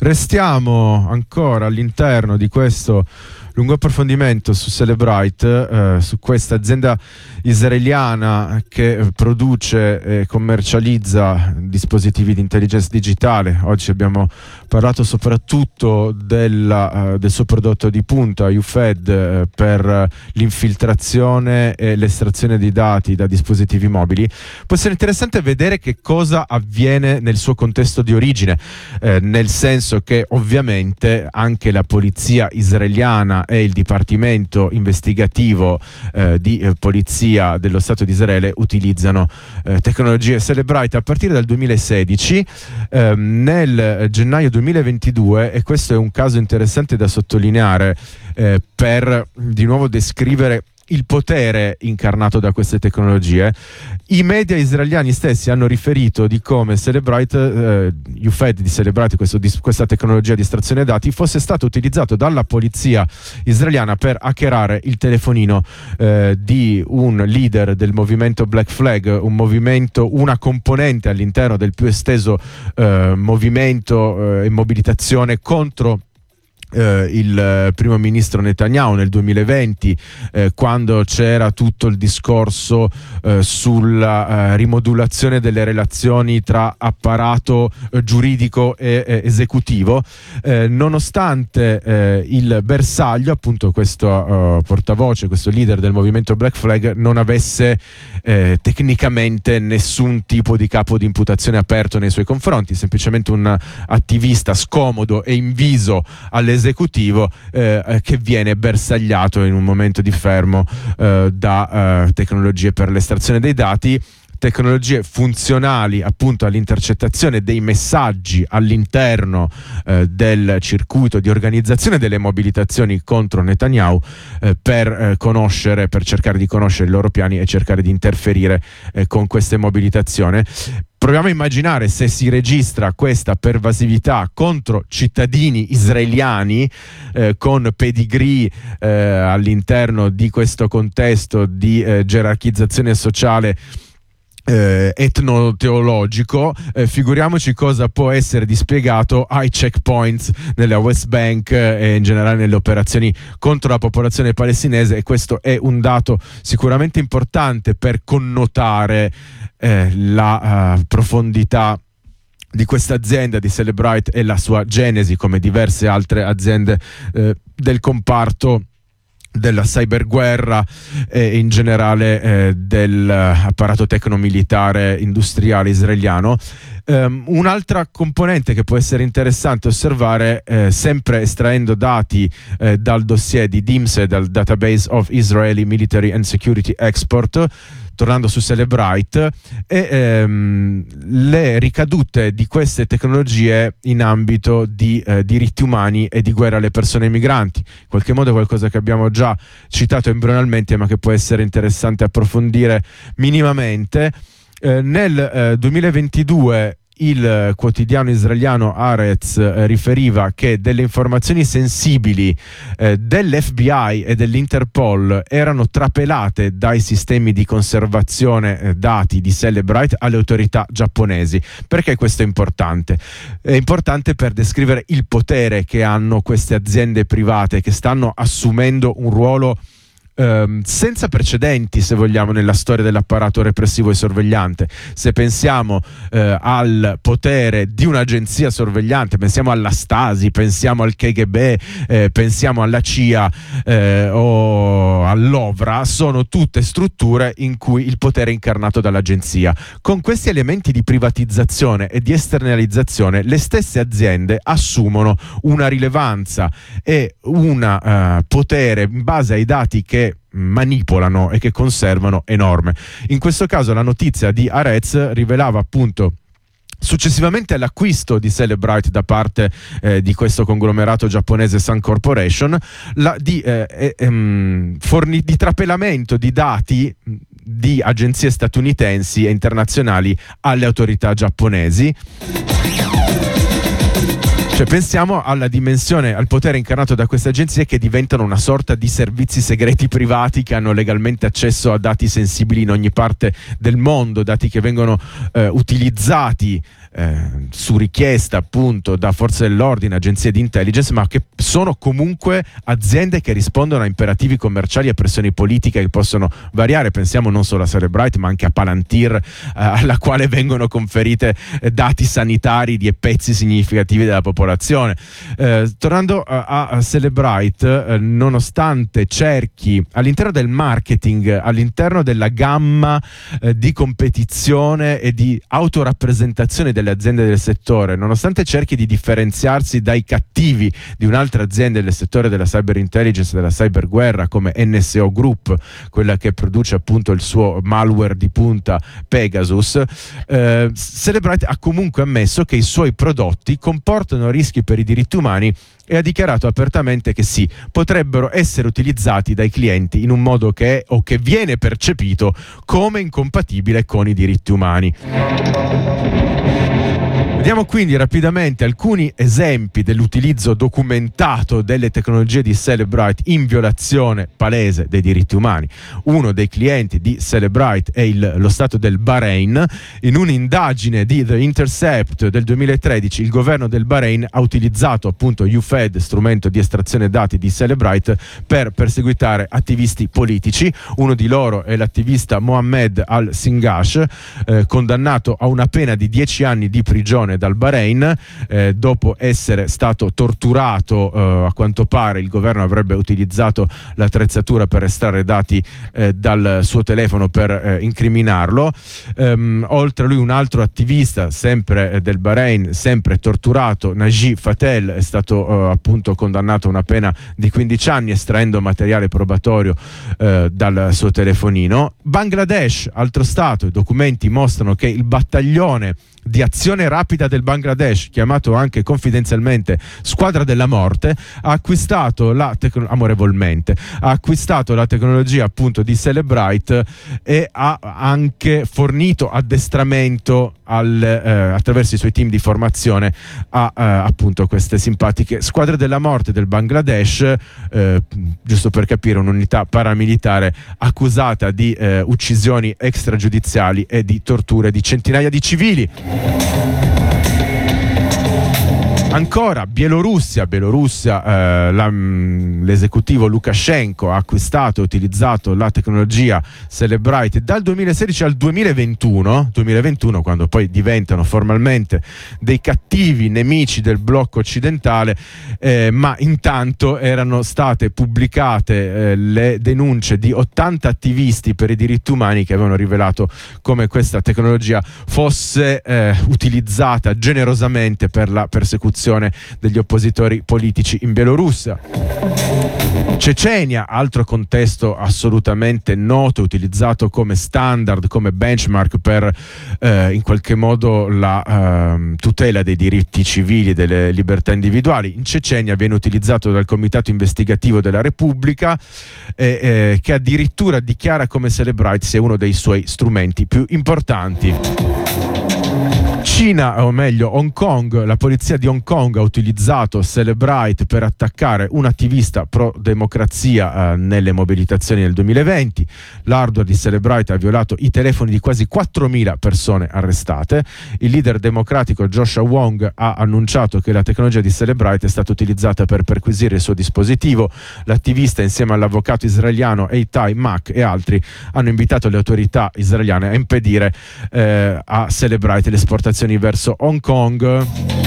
Restiamo ancora all'interno di questo lungo approfondimento su Cellebrite, su questa azienda israeliana che produce e commercializza dispositivi di intelligenza digitale. Oggi abbiamo parlato soprattutto del suo prodotto di punta, UFED, per l'infiltrazione e l'estrazione di dati da dispositivi mobili. Può essere interessante vedere che cosa avviene nel suo contesto di origine, nel senso che ovviamente anche la polizia israeliana e il dipartimento investigativo di polizia dello Stato di Israele utilizzano tecnologie Cellebrite a partire dal 2016. Nel gennaio 2022, e questo è un caso interessante da sottolineare per di nuovo descrivere il potere incarnato da queste tecnologie, i media israeliani stessi hanno riferito di come Cellebrite, UFED di Cellebrite, questa tecnologia di estrazione dati, fosse stato utilizzato dalla polizia israeliana per hackerare il telefonino di un leader del movimento Black Flag, una componente all'interno del più esteso movimento e mobilitazione contro il primo ministro Netanyahu nel 2020, quando c'era tutto il discorso sulla rimodulazione delle relazioni tra apparato giuridico e esecutivo, nonostante il bersaglio, appunto questo portavoce, questo leader del movimento Black Flag non avesse tecnicamente nessun tipo di capo di imputazione aperto nei suoi confronti, semplicemente un attivista scomodo e inviso all'esecutivo che viene bersagliato in un momento di fermo da tecnologie per l'estrazione dei dati, tecnologie funzionali appunto all'intercettazione dei messaggi all'interno del circuito di organizzazione delle mobilitazioni contro Netanyahu, per cercare di conoscere i loro piani e cercare di interferire con queste mobilitazioni. Proviamo a immaginare se si registra questa pervasività contro cittadini israeliani con pedigree all'interno di questo contesto di gerarchizzazione sociale etnoteologico, figuriamoci cosa può essere dispiegato ai checkpoints nella West Bank e in generale nelle operazioni contro la popolazione palestinese. E questo è un dato sicuramente importante per connotare la profondità di questa azienda di Cellebrite e la sua genesi, come diverse altre aziende del comparto della cyberguerra e in generale dell'apparato tecnomilitare industriale israeliano. Un'altra componente che può essere interessante osservare, sempre estraendo dati dal dossier di DIMSE, dal Database of Israeli Military and Security Export, tornando su Cellebrite, e le ricadute di queste tecnologie in ambito di diritti umani e di guerra alle persone migranti. In qualche modo è qualcosa che abbiamo già citato embrionalmente, ma che può essere interessante approfondire minimamente. Nel 2022 il quotidiano israeliano Haaretz riferiva che delle informazioni sensibili dell'FBI e dell'Interpol erano trapelate dai sistemi di conservazione dati di Cellebrite alle autorità giapponesi. Perché questo è importante? È importante per descrivere il potere che hanno queste aziende private, che stanno assumendo un ruolo senza precedenti, se vogliamo, nella storia dell'apparato repressivo e sorvegliante. Se pensiamo al potere di un'agenzia sorvegliante, pensiamo alla Stasi, pensiamo al KGB, pensiamo alla CIA o all'OVRA, sono tutte strutture in cui il potere è incarnato dall'agenzia. Con questi elementi di privatizzazione e di esternalizzazione, le stesse aziende assumono una rilevanza e un potere in base ai dati che manipolano e che conservano enorme. In questo caso la notizia di Haaretz rivelava appunto, successivamente all'acquisto di Cellebrite da parte di questo conglomerato giapponese Sun Corporation, di trapelamento di dati di agenzie statunitensi e internazionali alle autorità giapponesi. Cioè, pensiamo alla dimensione, al potere incarnato da queste agenzie, che diventano una sorta di servizi segreti privati che hanno legalmente accesso a dati sensibili in ogni parte del mondo, dati che vengono utilizzati su richiesta appunto da forze dell'ordine, agenzie di intelligence, ma che sono comunque aziende che rispondono a imperativi commerciali e pressioni politiche che possono variare. Pensiamo non solo a Cellebrite ma anche a Palantir, alla quale vengono conferite dati sanitari di pezzi significativi della popolazione. Tornando a Cellebrite, nonostante cerchi all'interno del marketing, all'interno della gamma di competizione e di autorappresentazione delle aziende del settore, nonostante cerchi di differenziarsi dai cattivi di un'altra azienda del settore della cyber intelligence, della cyberguerra, come NSO Group, quella che produce appunto il suo malware di punta Pegasus, Cellebrite ha comunque ammesso che i suoi prodotti comportano rischi per i diritti umani e ha dichiarato apertamente che sì, potrebbero essere utilizzati dai clienti in un modo che è o che viene percepito come incompatibile con i diritti umani. Vediamo quindi rapidamente alcuni esempi dell'utilizzo documentato delle tecnologie di Cellebrite in violazione palese dei diritti umani. Uno dei clienti di Cellebrite è lo Stato del Bahrain. In un'indagine di The Intercept del 2013 il governo del Bahrain ha utilizzato appunto UFED, strumento di estrazione dati di Cellebrite, per perseguitare attivisti politici. Uno di loro è l'attivista Mohammed Al-Singash, condannato a una pena di 10 anni di prigione dal Bahrain, dopo essere stato torturato. A quanto pare il governo avrebbe utilizzato l'attrezzatura per estrarre dati dal suo telefono per incriminarlo. Oltre a lui un altro attivista sempre del Bahrain, sempre torturato, Naji Fatel, è stato appunto condannato a una pena di 15 anni estraendo materiale probatorio dal suo telefonino. Bangladesh, altro stato, i documenti mostrano che il battaglione di azione rapida del Bangladesh, chiamato anche confidenzialmente Squadra della Morte, ha acquistato amorevolmente ha acquistato la tecnologia appunto di Cellebrite e ha anche fornito addestramento attraverso i suoi team di formazione a appunto queste simpatiche Squadre della Morte del Bangladesh, giusto per capire, un'unità paramilitare accusata di uccisioni extragiudiziali e di torture di centinaia di civili. Ancora Bielorussia, l'esecutivo Lukashenko ha acquistato e utilizzato la tecnologia Cellebrite dal 2016 al 2021, quando poi diventano formalmente dei cattivi nemici del blocco occidentale, ma intanto erano state pubblicate le denunce di 80 attivisti per i diritti umani che avevano rivelato come questa tecnologia fosse utilizzata generosamente per la persecuzione degli oppositori politici in Bielorussia. Cecenia, altro contesto assolutamente noto, utilizzato come standard, come benchmark per in qualche modo la tutela dei diritti civili e delle libertà individuali. In Cecenia viene utilizzato dal Comitato Investigativo della Repubblica, che addirittura dichiara come Cellebrite sia uno dei suoi strumenti più importanti. Cina, o meglio Hong Kong, la polizia di Hong Kong ha utilizzato Cellebrite per attaccare un attivista pro-democrazia nelle mobilitazioni del 2020. L'hardware di Cellebrite ha violato i telefoni di quasi 4.000 persone arrestate. Il leader democratico Joshua Wong ha annunciato che la tecnologia di Cellebrite è stata utilizzata per perquisire il suo dispositivo. L'attivista, insieme all'avvocato israeliano Eitai Mak e altri, hanno invitato le autorità israeliane a impedire a Cellebrite l'esportazione verso Hong Kong.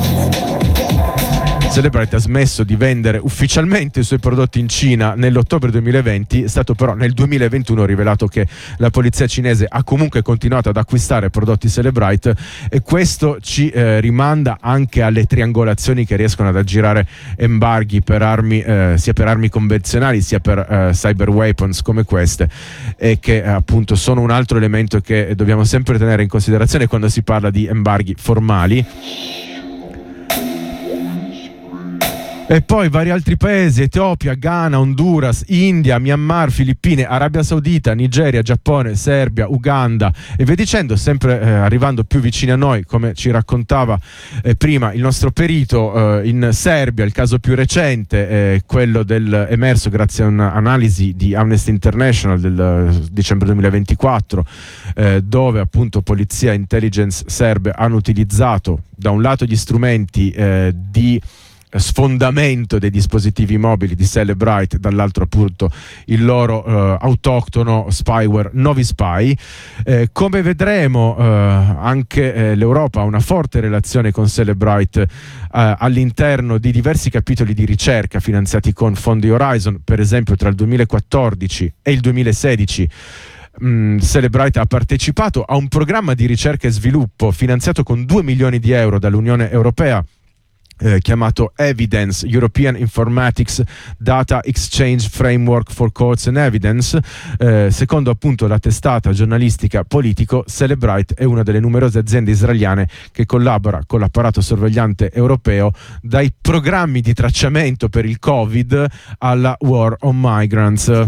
Cellebrite ha smesso di vendere ufficialmente i suoi prodotti in Cina nell'ottobre 2020, è stato però nel 2021 rivelato che la polizia cinese ha comunque continuato ad acquistare prodotti Cellebrite, e questo ci rimanda anche alle triangolazioni che riescono ad aggirare embarghi per armi, sia per armi convenzionali sia per cyber weapons come queste, e che appunto sono un altro elemento che dobbiamo sempre tenere in considerazione quando si parla di embarghi formali. E poi vari altri paesi: Etiopia, Ghana, Honduras, India, Myanmar, Filippine, Arabia Saudita, Nigeria, Giappone, Serbia, Uganda e via dicendo, sempre arrivando più vicini a noi, come ci raccontava prima il nostro perito. In Serbia il caso più recente, quello emerso grazie a un'analisi di Amnesty International del dicembre 2024, dove appunto polizia e intelligence serbe hanno utilizzato da un lato gli strumenti di sfondamento dei dispositivi mobili di Cellebrite, dall'altro appunto il loro autoctono spyware Novi Spy. Come vedremo, anche l'Europa ha una forte relazione con Cellebrite all'interno di diversi capitoli di ricerca finanziati con fondi Horizon. Per esempio, tra il 2014 e il 2016 Cellebrite ha partecipato a un programma di ricerca e sviluppo finanziato con 2 milioni di euro dall'Unione Europea, chiamato Evidence, European Informatics Data Exchange Framework for Courts and Evidence. Secondo appunto la testata giornalistica Politico, Cellebrite è una delle numerose aziende israeliane che collabora con l'apparato sorvegliante europeo, dai programmi di tracciamento per il Covid alla War on Migrants.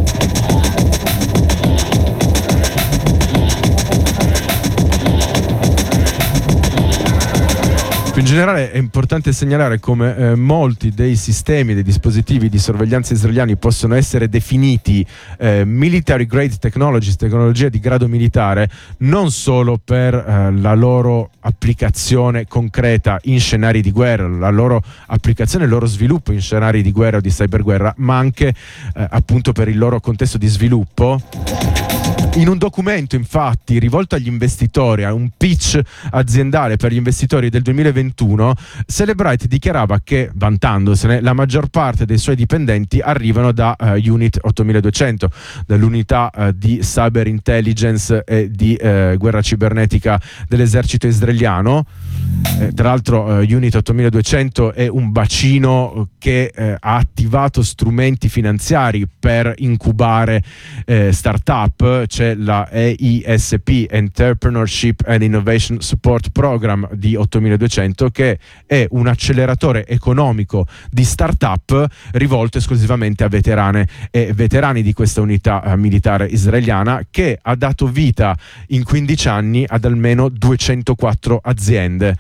In generale è importante segnalare come molti dei sistemi, dei dispositivi di sorveglianza israeliani possono essere definiti military grade technologies, tecnologia di grado militare, non solo per la loro applicazione concreta in scenari di guerra, la loro applicazione e il loro sviluppo in scenari di guerra o di cyberguerra, ma anche appunto per il loro contesto di sviluppo. In un documento, infatti, rivolto agli investitori, a un pitch aziendale per gli investitori del 2021, Cellebrite dichiarava che, vantandosene, la maggior parte dei suoi dipendenti arrivano da Unit 8200, dall'unità di cyber intelligence e di guerra cibernetica dell'esercito israeliano. Tra l'altro Unit 8200 è un bacino che ha attivato strumenti finanziari per incubare start-up. C'è la EISP, Entrepreneurship and Innovation Support Program di 8200, che è un acceleratore economico di start-up rivolto esclusivamente a veterane e veterani di questa unità militare israeliana, che ha dato vita in 15 anni ad almeno 204 aziende.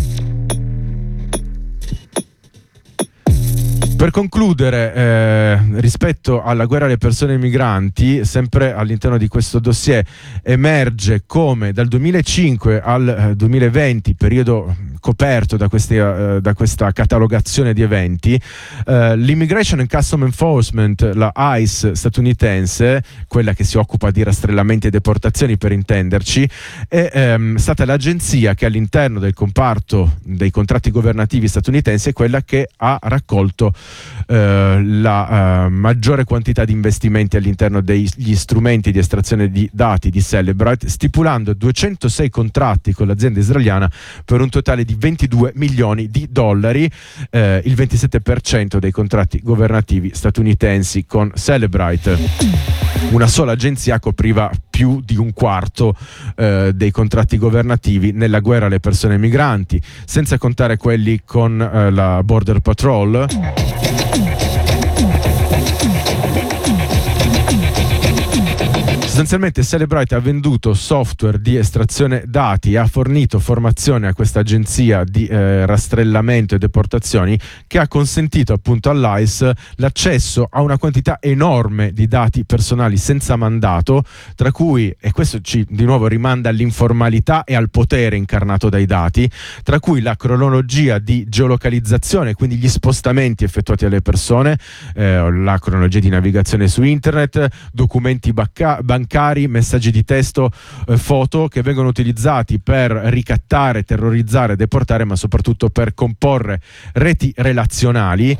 Per concludere, rispetto alla guerra alle persone migranti, sempre all'interno di questo dossier emerge come dal 2005 al 2020, periodo coperto da questa catalogazione di eventi, l'Immigration and Custom Enforcement, la ICE statunitense, quella che si occupa di rastrellamenti e deportazioni per intenderci, è stata l'agenzia che all'interno del comparto dei contratti governativi statunitensi è quella che ha raccolto la maggiore quantità di investimenti all'interno degli strumenti di estrazione di dati di Cellebrite, stipulando 206 contratti con l'azienda israeliana per un totale di 22 milioni di dollari, il 27% dei contratti governativi statunitensi con Cellebrite. Una sola agenzia copriva più di un quarto dei contratti governativi nella guerra alle persone migranti, senza contare quelli con la Border Patrol. Sostanzialmente Cellebrite ha venduto software di estrazione dati e ha fornito formazione a questa agenzia di rastrellamento e deportazioni, che ha consentito appunto all'ICE l'accesso a una quantità enorme di dati personali senza mandato, tra cui, e questo ci di nuovo rimanda all'informalità e al potere incarnato dai dati, tra cui la cronologia di geolocalizzazione, quindi gli spostamenti effettuati alle persone, la cronologia di navigazione su internet, documenti bancari, messaggi di testo, foto, che vengono utilizzati per ricattare, terrorizzare, deportare, ma soprattutto per comporre reti relazionali.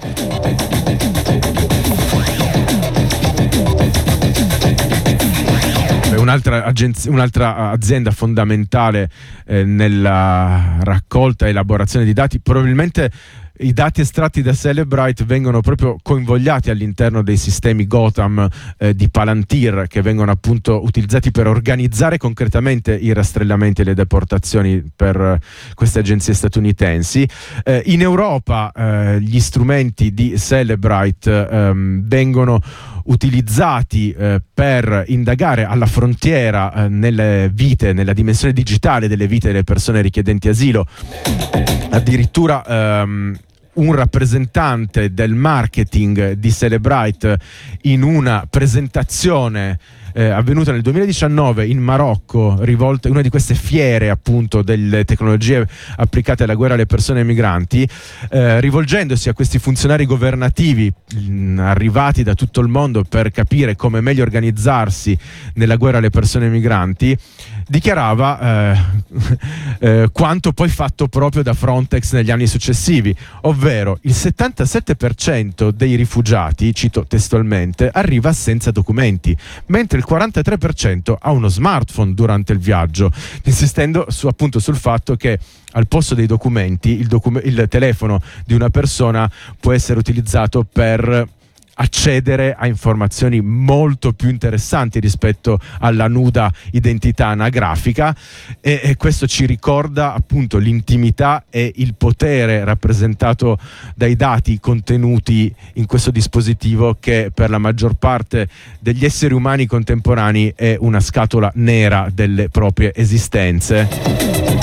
Un'altra azienda fondamentale nella raccolta e elaborazione di dati, probabilmente I dati estratti da Cellebrite vengono proprio coinvogliati all'interno dei sistemi Gotham di Palantir, che vengono appunto utilizzati per organizzare concretamente i rastrellamenti e le deportazioni per queste agenzie statunitensi. In Europa gli strumenti di Cellebrite vengono utilizzati per indagare alla frontiera nella dimensione digitale delle vite delle persone richiedenti asilo. Addirittura un rappresentante del marketing di Cellebrite in una presentazione avvenuta nel 2019 in Marocco, rivolta in una di queste fiere appunto delle tecnologie applicate alla guerra alle persone migranti, rivolgendosi a questi funzionari governativi arrivati da tutto il mondo per capire come meglio organizzarsi nella guerra alle persone migranti, dichiarava quanto poi fatto proprio da Frontex negli anni successivi, ovvero il 77% dei rifugiati, cito testualmente, arriva senza documenti, mentre il 43% ha uno smartphone durante il viaggio, insistendo appunto sul fatto che al posto dei documenti il telefono di una persona può essere utilizzato per accedere a informazioni molto più interessanti rispetto alla nuda identità anagrafica, e questo ci ricorda appunto l'intimità e il potere rappresentato dai dati contenuti in questo dispositivo, che per la maggior parte degli esseri umani contemporanei è una scatola nera delle proprie esistenze.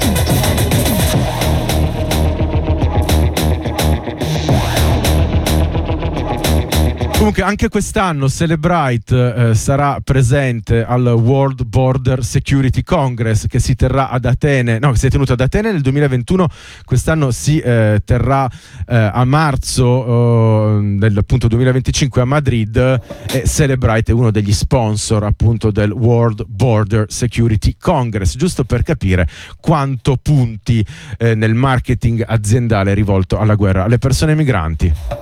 Comunque anche quest'anno Cellebrite sarà presente al World Border Security Congress, che si terrà ad Atene, no, che si è tenuto ad Atene nel 2021, quest'anno si terrà a marzo del appunto 2025 a Madrid, e Cellebrite è uno degli sponsor appunto del World Border Security Congress, giusto per capire quanto punti nel marketing aziendale rivolto alla guerra alle persone migranti.